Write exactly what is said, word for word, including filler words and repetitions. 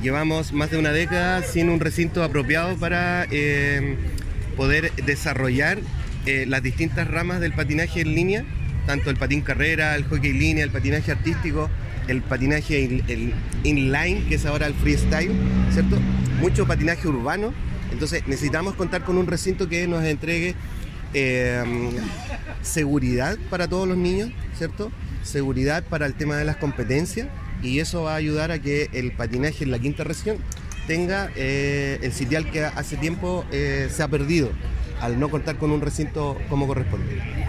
llevamos más de una década sin un recinto apropiado para eh, poder desarrollar eh, las distintas ramas del patinaje en línea, tanto el patín carrera, el hockey en línea, el patinaje artístico, el patinaje in, el inline, que es ahora el freestyle, ¿cierto? Mucho patinaje urbano. Entonces necesitamos contar con un recinto que nos entregue eh, seguridad para todos los niños, ¿cierto? Seguridad para el tema de las competencias, y eso va a ayudar a que el patinaje en la quinta región tenga eh, el sitial que hace tiempo eh, se ha perdido al no contar con un recinto como corresponde.